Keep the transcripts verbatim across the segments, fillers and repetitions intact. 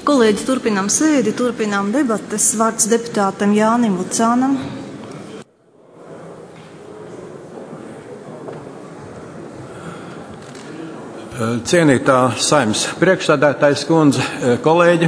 Kolēģi, turpinām sēdi, turpinām debates. Vārds deputātam Jānim Lucānam. Cienītā Saeimas priekšsēdētājas kundze, kolēģi,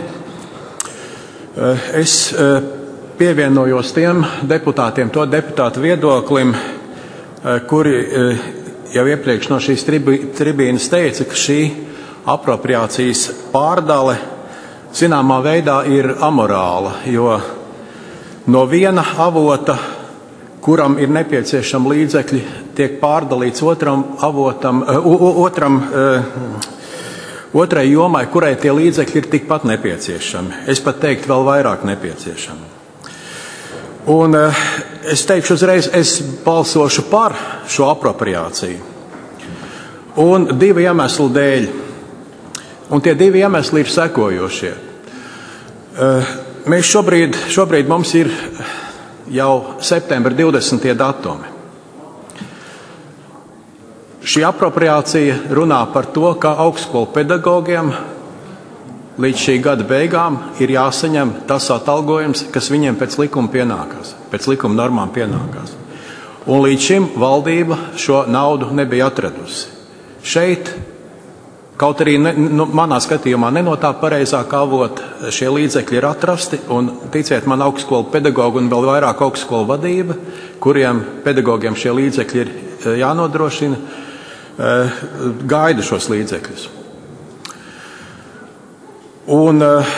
es pievienojos tiem deputātiem, to deputātu viedoklim, kuri jau iepriekš no šīs tribīnes teica, ka šī apropriācijas pārdale zināmā veidā ir amorāla, jo no viena avota, kuram ir nepieciešami līdzekļi, tiek pārdalīts otram avotam, otram, otrai jomai, kurai tie līdzekļi ir tikpat nepieciešami. Es pat teiktu, vēl vairāk nepieciešami. Un es teikšu uzreiz, es balsošu par šo apropriāciju. Un divu iemeslu dēļ. Un tie divi iemesli ir sekojošie. Mēs šobrīd, šobrīd mums ir jau septembra divdesmitie datumi. Šī apropriācija runā par to, ka augstskolu pedagogiem līdz šī gada beigām ir jāsaņem tas atalgojums, kas viņiem pēc likuma pienākās, pēc likuma normām pienākās. Un līdz šim valdība šo naudu nebija atradusi. Šeit, kaut arī ne, nu, manā skatījumā ne no tā pareizākā avota, šie līdzekļi ir atrasti, un ticiet man, augstskolu pedagogu un vēl vairāk augstskolu vadība, kuriem pedagogiem šie līdzekļi ir jānodrošina, gaida šos līdzekļus. Un uh,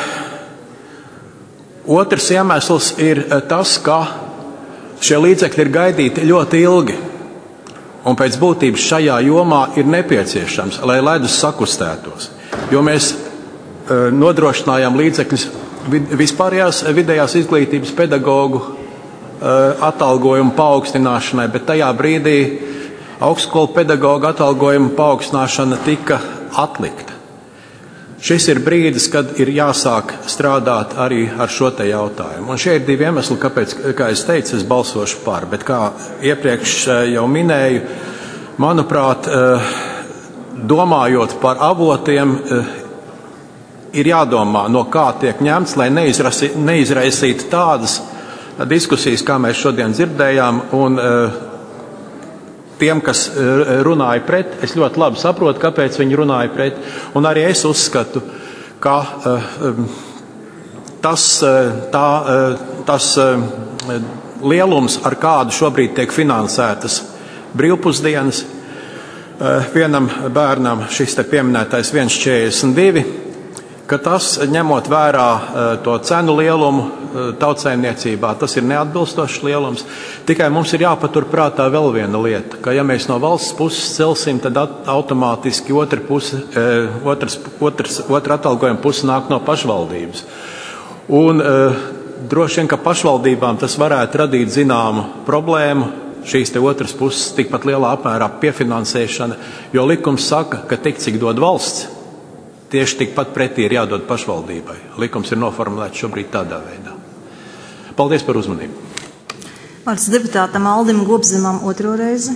otrs iemesls ir tas, ka šie līdzekļi ir gaidīti ļoti ilgi. Un pēc būtības šajā jomā ir nepieciešams, lai ledus sakustētos. Jo mēs uh, nodrošinājām līdzekļus vispārējās vidējās izglītības pedagogu uh, atalgojumu paaugstināšanai, bet tajā brīdī augstskolu pedagogu atalgojuma paaugstināšana tika atlikta. Šis ir brīdis, kad ir jāsāk strādāt arī ar šo te jautājumu. Un šie ir divi iemesli, kāpēc, kā es teicu, es balsošu par. Bet kā iepriekš jau minēju, manuprāt, domājot par avotiem, ir jādomā, no kā tiek ņemts, lai neizraisītu tādas diskusijas, kā mēs šodien dzirdējām, un tiem, kas runāja pret, es ļoti labi saprotu, kāpēc viņi runāja pret, un arī es uzskatu, ka uh, tas, tā, tas uh, lielums, ar kādu šobrīd tiek finansētas brīvpusdienas, uh, vienam bērnam šis te pieminētais viens četrdesmit divi, ka tas, ņemot vērā uh, to cenu lielumu uh, tautsaimniecībā, tas ir neatbilstošs lielums. Tikai mums ir jāpaturprātā vēl viena lieta, ka ja mēs no valsts puses celsim, tad automātiski otra, puse, uh, otras, otras, otra atalgojuma puse nāk no pašvaldības. Un uh, droši vien, ka pašvaldībām tas varētu radīt zināmu problēmu, šīs te otras puses tikpat lielā apmērā piefinansēšana, jo likums saka, ka tik cik dod valsts, tieši tikpat pretī ir jādod pašvaldībai. Likums ir noformulēts šobrīd tādā veidā. Paldies par uzmanību. Vārds deputātam Aldim Gobzemam otro reizi.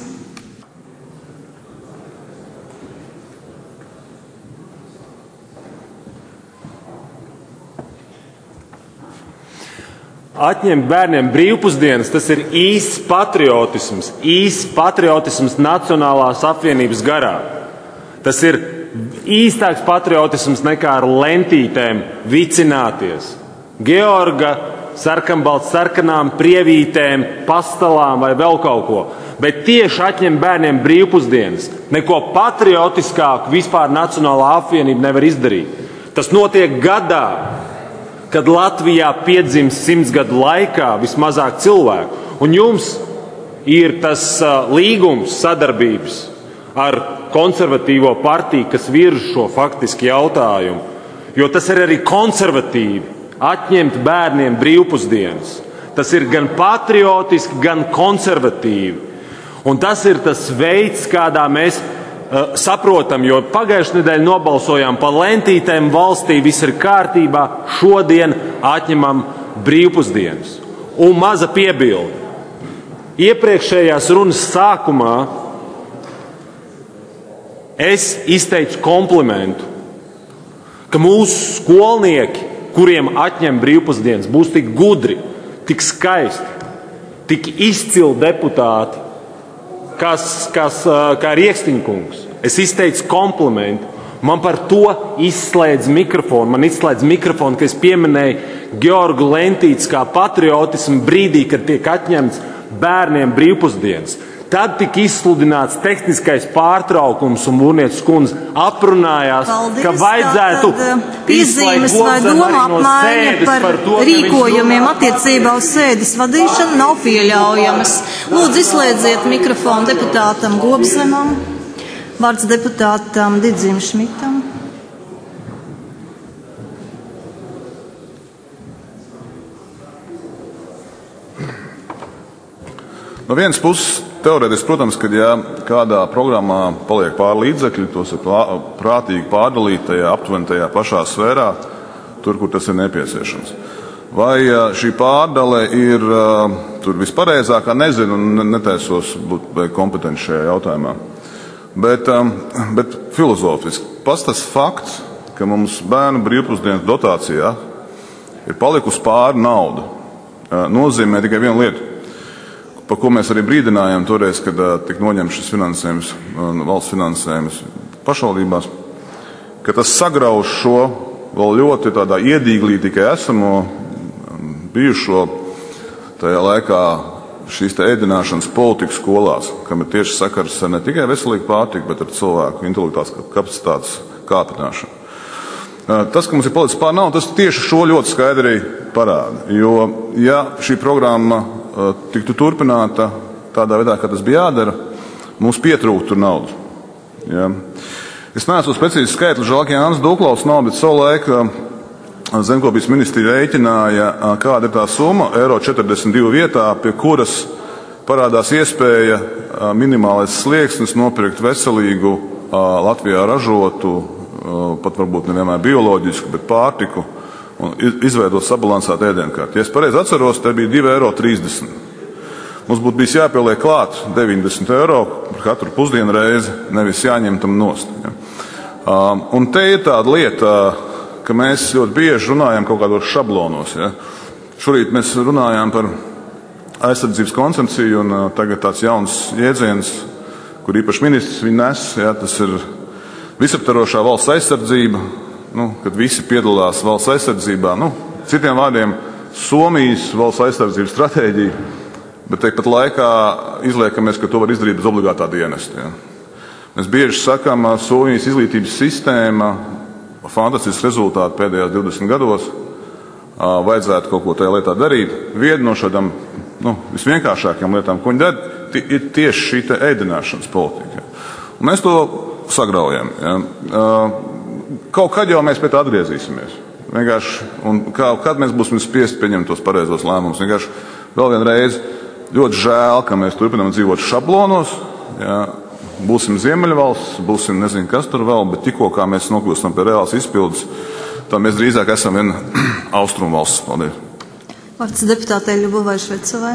Atņemt bērniem brīvpusdienas, tas ir īsts patriotisms, īsts patriotisms Nacionālās apvienības garā. Tas ir īstāks patriotisms nekā ar lentītēm vicināties. Georga, sarkanbalts sarkanām, prievītēm, pastalām vai vēl kaut ko. Bet tieši atņemt bērniem brīvpusdienas. Neko patriotiskāku vispār Nacionālā apvienība nevar izdarīt. Tas notiek gadā, kad Latvijā piedzimst simts gadu laikā vismazāk cilvēku. Un jums ir tas uh, līgums sadarbības ar konservatīvo partiju, kas virz šo faktiski jautājumu. Jo tas ir arī konservatīvi atņemt bērniem brīvpusdienas. Tas ir gan patriotiski, gan konservatīvi. Un tas ir tas veids, kādā mēs uh, saprotam, jo pagājušajā nedēļā nobalsojām par lentītēm valstī, viss ir kārtībā, šodien atņemam brīvpusdienas. Un maza piebilde. Iepriekšējās runas sākumā es izteicu komplimentu, ka mūsu skolnieki, kuriem atņem brīvpusdienas, būs tik gudri, tik skaisti, tik izcili deputāti, kas, kas, kā Rieksniņkungs. Es izteicu komplimentu. Man par to izslēdz mikrofonu. Man izslēdz mikrofonu, ka es pieminēju Georgu Lentītes kā patriotismu brīdī, kad tiek atņemts bērniem brīvpusdienas. Tad tika izsludināts tehniskais pārtraukums un Mūrnietes kundze aprunājās, Paldies, ka vajadzētu piezīmes vai doma apmaiņa par, par to, rīkojumiem attiecībā uz sēdes vadīšanu nav pieļaujamas. Lūdzu, izslēdziet mikrofonu deputātam Gobzemam. Vārds deputātam Didzim Šmitam. No vienas puses, teorētiski, protams, kad ja kādā programmā paliek pāri līdzekļi, tos ir prātīgi pārdalīt tajā aptuveni tajā pašā sfērā, tur, kur tas ir nepieciešams. Vai šī pārdale ir tur vispareizākā, nezinu, un netaisos būt kompetenti šajā jautājumā. Bet, bet filozofiski pats tas fakts, ka mums bērnu brīvpusdienas dotācijā ir palikusi pāri nauda, nozīmē tikai vienu lietu, par ko mēs arī brīdinājām toreiz, kad tika noņemts šis finansējums, valsts finansējums pašvaldībās, ka tas sagrauž šo vēl ļoti tādā iedīglī tikai esamo bijušo tajā laikā šīs te ēdināšanas politikas skolās, kam ir tieši sakars ar ne tikai veselīgu pārtiku, bet ar cilvēku intelektuālās kapacitātes kāpināšanu. Tas, ka mums ir palicis pār naudu, tas tieši šo ļoti skaidri parāda. Jo, ja šī programma tiktu turpināta tādā veidā, kā tas bija jādara, mums pietrūktu tur naudu. Ja. Es neesmu precīzi skaitli, žēl, ka Jānis Duklaus nav, bet savulaik Zemkopības ministrija rēķināja, kāda ir tā summa, eiro četrdesmit divi vietā, pie kuras parādās iespēja minimālais slieksnis nopirkt veselīgu, Latvijā ražotu, pat varbūt nevienmēr bioloģisku, bet pārtiku un izveidot sabalansētu ēdienkarti. Ja es pareizi atceros, te bija divi eiro trīsdesmit. Mums būtu bijis jāpieliek klāt deviņdesmit eiro par katru pusdienu reizi, nevis jāņem tam nost. Ja. Un te ir tāda lieta, ka mēs ļoti bieži runājam kaut kādos šablonos. Ja. Šorīt mēs runājām par aizsardzības koncepciju, un tagad tāds jauns jēdziens, kur īpaši ministrs viņu nes, ja, tas ir visaptvarošā valsts aizsardzība, nu, kad visi piedalās valsts aizsardzībā. Nu, citiem vārdiem, Somijas valsts aizsardzības stratēģija, bet tepat laikā izliekamies, ka to var izdarīt bez obligātā dienesta. Ja. Mēs bieži sakām, Somijas izglītības sistēma, fantastisks rezultāti pēdējās divdesmit gados, vajadzētu kaut ko tajā lietā darīt. Viena no šādām nu, visvienkāršākajām lietām, ko viņi dara, ir tieši šī te ēdināšanas politika. Un mēs to sagraujam. Ja. Kaut kad jau mēs pie tā atgriezīsimies. Vienkārši, un kā, kad mēs būsim spiesti pieņemt tos pareizos lēmumus. Vienkārši vēl vienreiz ļoti žēl, ka mēs turpinām dzīvot šablonos. Ja. Būsim Ziemeļvalsts, būsim nezinu, kas tur vēl, bet tikko kā mēs nokļūstam pie reāls izpildes, tad mēs drīzāk esam viena austrumu valsts. Paldies. Vārds deputātei Ļubovai Švecovai.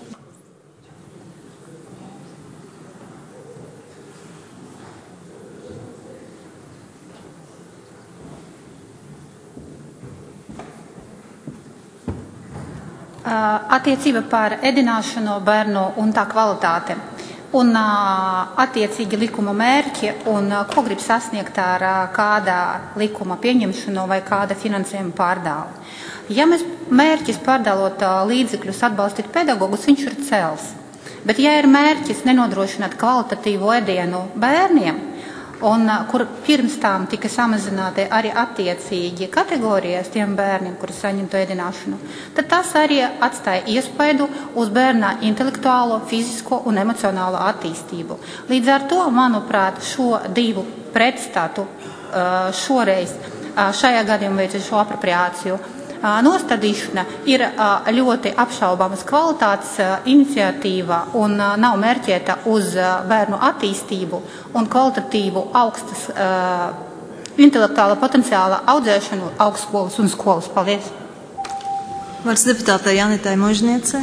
Attiecība par ēdināšanu bērnu un tā kvalitāte. Un attiecīgi likuma mērķi un ko grib sasniegt ar kādā likuma pieņemšanu vai kāda finansējuma pārdāli. Ja mēs mērķis pārdalot līdzekļus atbalstīt pedagogus, viņš ir cels. Bet ja ir mērķis nenodrošināt kvalitatīvu ēdienu bērniem, un kur pirms tām tika samazināti arī attiecīgi kategorijas tiem bērniem, kuri saņem to ēdināšanu, tad tas arī atstāja iespaidu uz bērna intelektuālo, fizisko un emocionālo attīstību. Līdz ar to, manuprāt, šo divu pretstatu šoreiz, šajā gadījumā veicot šo apropriāciju, nostādīšana ir ļoti apšaubāmas kvalitātes iniciatīva un nav mērķēta uz bērnu attīstību un kvalitatīvu augstas intelektuāla potenciāla audzēšanu augstskolas un skolas. Paldies! Vārds deputātei Janitai Mužniecei.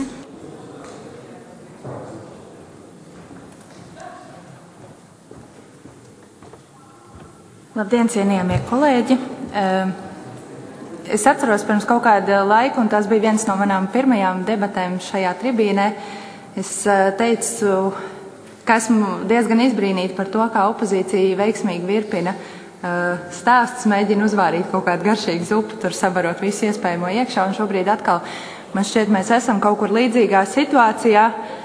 Labdien, cienījamie kolēģi! Es atceros pirms kaut kāda laika, un tas bija viens no manām pirmajām debatēm šajā tribīnē. Es teicu, ka esmu diezgan izbrīnīta par to, kā opozīcija veiksmīgi virpina stāsts, mēģina uzvārīt kaut kādu garšīgu zupu, tur sabarot visu iespējamo iekšā, un šobrīd atkal man šķiet, mēs esam kaut kur līdzīgā situācijā.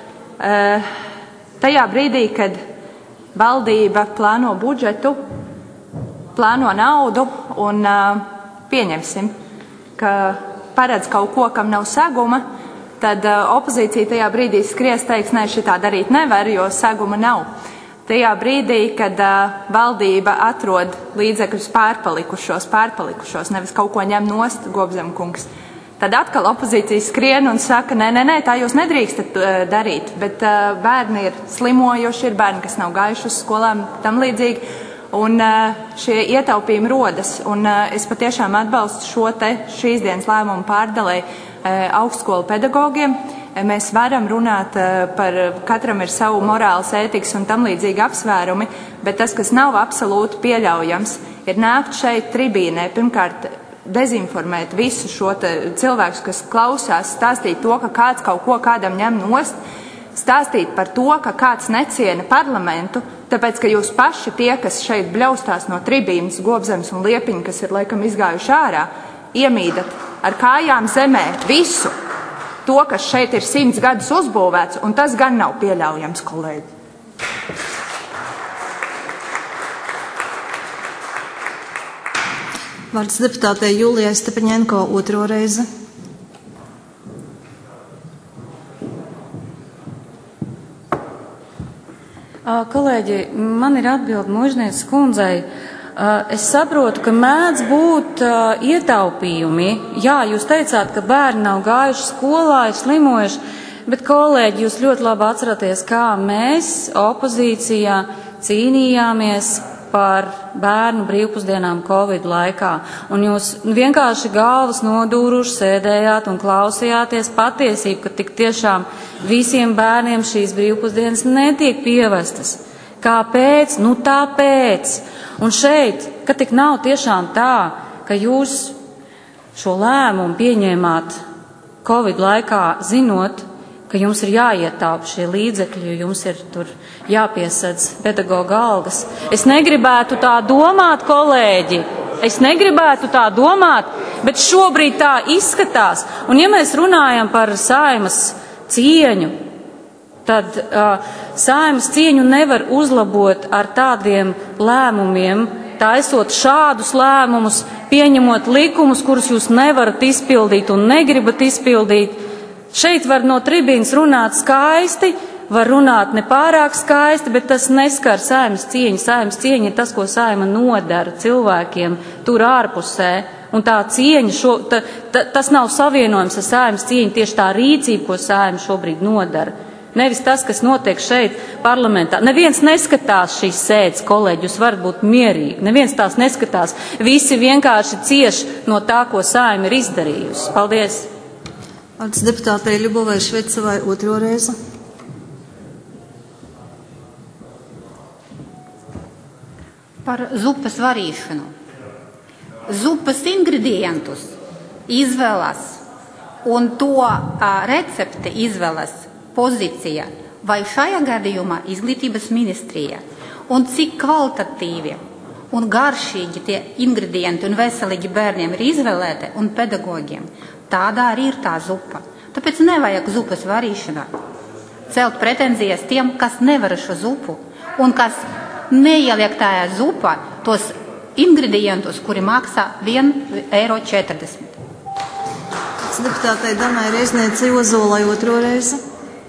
Tajā brīdī, kad valdība plāno budžetu, plāno naudu un pieņemsim, ka paredz kaut ko, kam nav seguma, tad opozīcija tajā brīdī skries teiks, nē, šitā darīt nevar, jo seguma nav. Tajā brīdī, kad uh, valdība atrod līdzekļus pārpalikušos, pārpalikušos, nevis kaut ko ņem nost, Gobzemkungs, tad atkal opozīcija skrien un saka, nē, nē, nē, tā jūs nedrīkstat uh, darīt, bet uh, bērni ir slimojuši, ir bērni, kas nav gājuši uz skolām, tam līdzīgi, un uh, šie ietaupījumi rodas, un uh, es patiešām atbalstu šo te šīs dienas lēmumu pārdalē uh, augstskolu pedagogiem. Mēs varam runāt par, katram ir savu morāls, ētikas un tam līdzīgi apsvērumi, bet tas, kas nav absolūti pieļaujams, ir nākt šeit tribīnē, pirmkārt dezinformēt visu šo cilvēku, kas klausās, stāstīt to, ka kāds kaut ko kādam ņem nost, stāstīt par to, ka kāds neciena parlamentu, tāpēc, ka jūs paši tie, kas šeit bļaustās no tribīnas, Gobzemes un Liepiņa, kas ir laikam izgājuši ārā, iemīdat ar kājām zemē visu to, kas šeit ir simts gadus uzbūvēts, un tas gan nav pieļaujams, kolēģi. Vārds deputātei Julijai Stepaņenko otro reizi. Kolēģi, man ir atbilde Mužnieces kundzei. Es saprotu, ka mēdz būt uh, ietaupījumi. Jā, jūs teicāt, ka bērni nav gājuši skolā, ir slimojuši, bet, kolēģi, jūs ļoti labi atceraties, kā mēs opozīcijā cīnījāmies par bērnu brīvpusdienām Covid laikā. Un jūs vienkārši galvas nodūruši sēdējāt un klausījāties patiesību, ka tik tiešām visiem bērniem šīs brīvpusdienas netiek pievestas. Kāpēc? Nu tāpēc. Un šeit, ka tik nav tiešām tā, ka jūs šo lēmumu pieņēmāt Covid laikā, zinot, ka jums ir jāietaupa šie līdzekļi, jo jums ir tur jāpiesedz pedagoga algas. Es negribētu tā domāt, kolēģi, es negribētu tā domāt, bet šobrīd tā izskatās. Un ja mēs runājam par Saeimas cieņu, tad uh, Saeimas cieņu nevar uzlabot ar tādiem lēmumiem, taisot šādus lēmumus, pieņemot likumus, kurus jūs nevarat izpildīt un negribat izpildīt. Šeit var no tribīnas runāt skaisti, var runāt nepārāk skaisti, bet tas neskar Saeimas cieņu. Saeimas cieņa ir tas, ko Saeima nodara cilvēkiem tur ārpusē. Un tā cieņa, šo, ta, ta, tas nav savienojums ar Saeimas cieņu, tieši tā rīcība, ko Saeima šobrīd nodara. Nevis tas, kas notiek šeit parlamentā. Neviens neskatās šīs sēdes, kolēģi, jūs varat būt mierīgi. Neviens tās neskatās. Visi vienkārši cieš no tā, ko Saeima ir izdarījusi. Paldies. Vārds deputātei Ļubovai Švecavai otro reizi. Par zupas varīšanu. Zupas ingredientus izvēlas un to a, recepti izvēlas pozīcija vai šajā gadījumā izglītības ministrija un cik kvalitatīvi un garšīgi tie ingredienti un veselīgi bērniem ir izvēlēti un pedagogiem, tādā arī ir tā zupa. Tāpēc nevajag zupas varīšanā celt pretenzijas tiem, kas nevar šo zupu un kas neieliek tajā zupā tos ingredientus, kuri maksā viens eiro četrdesmit. Deputātei Danai Reizniecei Ozolai otro reizi.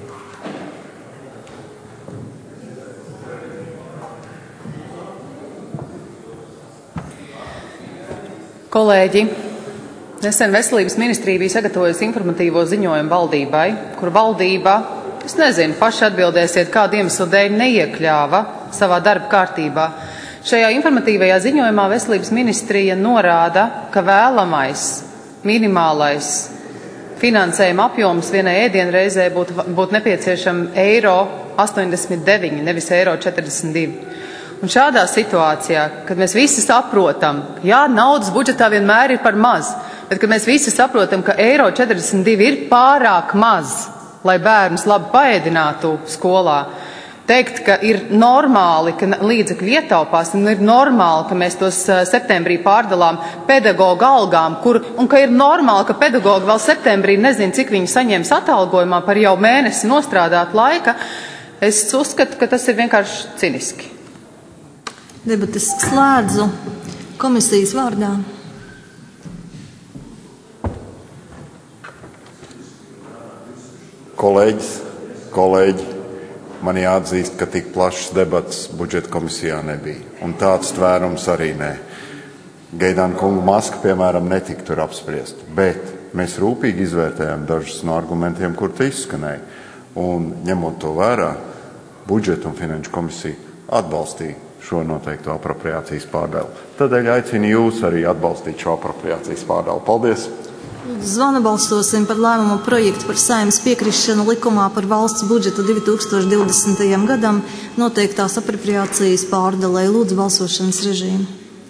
Kolēģi, nesen Veselības ministrija bija sagatavojusi informatīvo ziņojumu valdībai, kur valdība, es nezinu, paši atbildēsiet, kādu iemeslu dēļ neiekļāva savā darba kārtībā. Šajā informatīvajā ziņojumā Veselības ministrija norāda, ka vēlamais minimālais finansējuma apjoms vienai ēdienreizē būtu, būtu nepieciešama eiro astoņdesmit deviņi, nevis eiro četrdesmit divi. Un šādā situācijā, kad mēs visi saprotam, ka jā, naudas budžetā vienmēr ir par maz, bet kad mēs visi saprotam, ka eiro četrdesmit divi ir pārāk maz, lai bērnus labi paēdinātu skolā, teikt, ka ir normāli, ka līdzekļi ietaupās, un ir normāli, ka mēs tos septembrī pārdalām pedagogu algām, kur, un ka ir normāli, ka pedagogi vēl septembrī nezin, cik viņi saņems atalgojumā par jau mēnesi nostrādāt laika, es uzskatu, ka tas ir vienkārši ciniski. Debates slēdzu komisijas vārdā. Kolēģis, kolēģi, man jāatzīst, ka tik plašas debatas budžeta komisijā nebija. Un tāds tvērums arī nē. Gaidāna kunga maska, piemēram, netika tur apspriest. Bet mēs rūpīgi izvērtējām dažus no argumentiem, kur te izskanēja. Un ņemot to vērā, budžeta un finanšu komisija atbalstīja šo noteikto apropriācijas pārdalu. Tādēļ aicinu jūs arī atbalstīt šo apropriācijas pārdalu. Paldies! Zvana balsosim par lēmumu projektu par Saeimas piekrišanu likumā par valsts budžetu divi tūkstoši divdesmitajam gadam noteiktās apropriācijas pārdalē. Lūdzu balsošanas režīmu.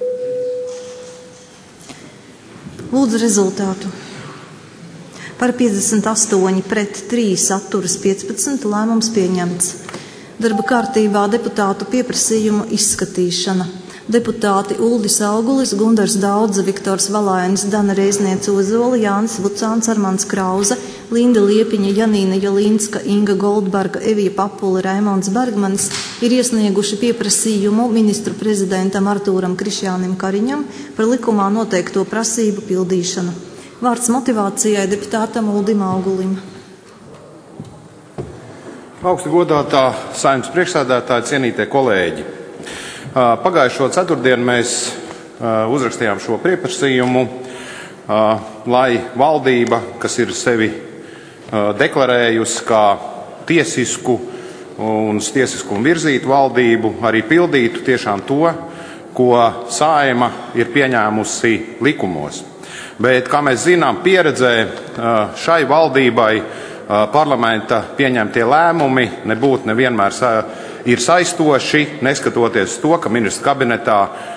Lūdzu rezultātu. Par piecdesmit astoņi pret trīs atturas piecpadsmit lēmums pieņemts. Darba kārtībā deputātu pieprasījumu izskatīšana. Deputāti Uldis Augulis, Gundars Daudze, Viktors Valainis, Dana Reizniece Ozola, Jānis Vucāns, Armands Krauze, Linda Liepiņa, Janīna Jalinska, Inga Goldberga, Evija Papula, Raimonds Bergmanis ir iesnieguši pieprasījumu ministru prezidentam Artūram Krišjānim Kariņam par likumā noteikto prasību pildīšanu. Vārds motivācijai deputātam Uldim Augulim. Augsti godātā Saeimas priekšsēdētāja, cienītie kolēģi. Pagājušo ceturtdienu mēs uzrakstījām šo pieprasījumu, lai valdība, kas ir sevi deklarējusi kā tiesisku un tiesiskumu virzītu valdību, arī pildītu tiešām to, ko Saeima ir pieņēmusi likumos. Bet, kā mēs zinām, pieredzē šai valdībai parlamenta pieņemtie lēmumi nebūtu nevienmēr ir saistoši, neskatoties to, ka ministrs kabinetā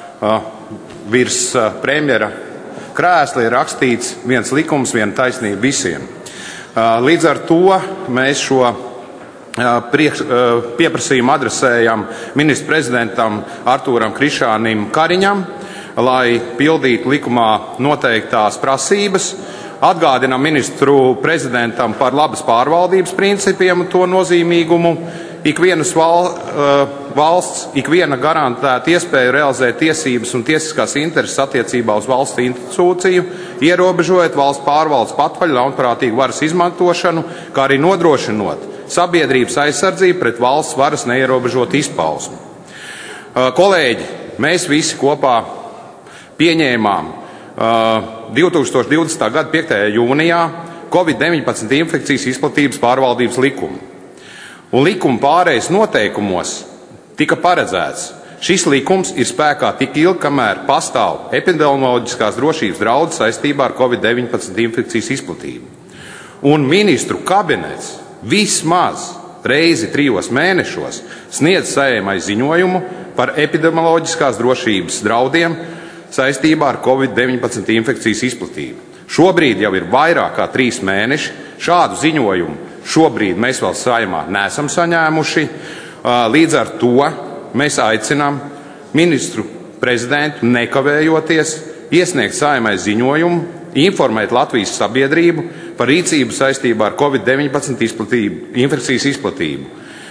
virs premjera krēsla ir rakstīts viens likums, viena taisnība visiem. Līdz ar to mēs šo priekš, pieprasījumu adresējam ministru prezidentam Artūram Krišjānim Kariņam, lai pildītu likumā noteiktās prasības. Atgādinām ministru prezidentam par labas pārvaldības principiem un to nozīmīgumu. Ikvienas val, valsts, ikviena garantēta iespēja realizēt tiesības un tiesiskās intereses attiecībā uz valsts institūciju, ierobežojot valsts pārvaldes patvaļu ļaunprātīgu varas izmantošanu, kā arī nodrošinot sabiedrības aizsardzību pret valsts varas neierobežotu izpausmi. Kolēģi, mēs visi kopā pieņēmām divi tūkstoši divdesmitā gada piektajā jūnijā Covid deviņpadsmit infekcijas izplatības pārvaldības likumu. Un likuma pārejas noteikumos tika paredzēts, šis likums ir spēkā tik ilgi, kamēr pastāv epidemioloģiskās drošības draudi saistībā ar Covid deviņpadsmit infekcijas izplatību. Un ministru kabinets vismaz reizi trijos mēnešos sniedz Saeimai ziņojumu par epidemioloģiskās drošības draudiem saistībā ar Covid deviņpadsmit infekcijas izplatību. Šobrīd jau ir vairāk kā trīs mēneši. Šādu ziņojumu šobrīd mēs vēl Saeimā neesam saņēmuši. Līdz ar to mēs aicinām ministru prezidentu nekavējoties iesniegt Saeimai ziņojumu, informēt Latvijas sabiedrību par rīcību saistībā ar Covid deviņpadsmit izplatību, infekcijas izplatību.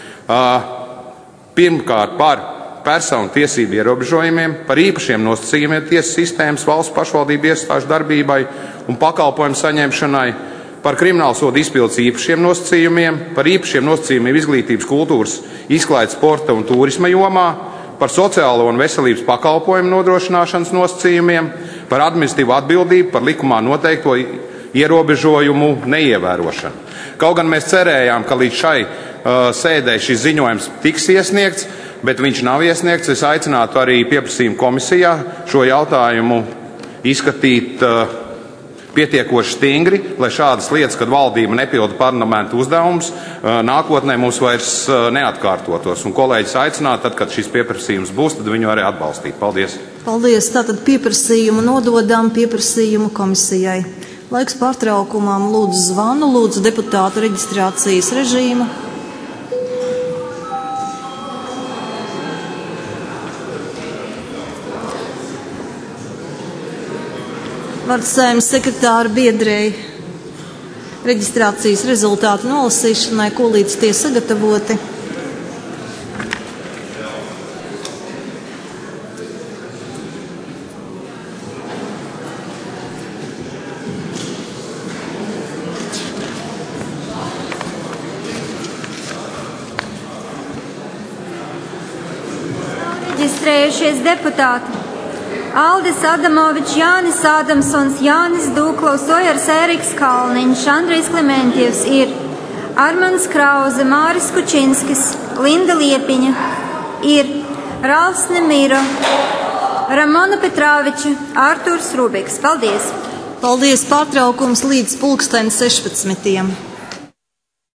Pirmkārt par personu tiesību ierobežojumiem, par īpašiem nosacījumiem tiesas sistēmas valsts pašvaldību iestāžu darbībai un pakalpojumu saņemšanai, par kriminālsodu izpildes īpašiem nosacījumiem, par īpašiem nosacījumiem izglītības, kultūras, izklaides, sporta un turisma jomā, par sociālo un veselības pakalpojumu nodrošināšanas nosacījumiem, par administratīvu atbildību par likumā noteikto ierobežojumu neievērošanu. Kaut gan mēs cerējām, ka līdz šai uh, sēdē šis ziņojums tiks iesniegts, bet viņš nav iesniegts. Es aicinātu arī pieprasījumu komisijā šo jautājumu izskatīt uh, pietiekoši stingri, lai šādas lietas, kad valdība nepilda parlamentu uzdevumus, nākotnē mums vairs neatkārtotos. Un kolēģis aicināt, tad, kad šis pieprasījums būs, tad viņu arī atbalstīt. Paldies! Paldies! Tātad pieprasījumu nododam pieprasījumu komisijai. Laiks pārtraukumam, lūdzu zvanu, lūdzu deputātu reģistrācijas režīmu. Vārds Saeimas sekretāra biedrei reģistrācijas rezultātu nolasīšanai, ko līdz tie sagatavoti. Reģistrējušies deputāti Aldis Adamovičs, Jānis Ādamsons, Jānis Dūklovs, Ojars Ēriks Kalniņš, Andrijs Klimentjevs ir Armands Krauze, Māris Kučinskis, Linda Liepiņa ir Ralfs Nemiro, Ramona Petrāviča, Ārturs Rubiks. Paldies! Paldies! Pārtraukums līdz pulksten sešpadsmitiem.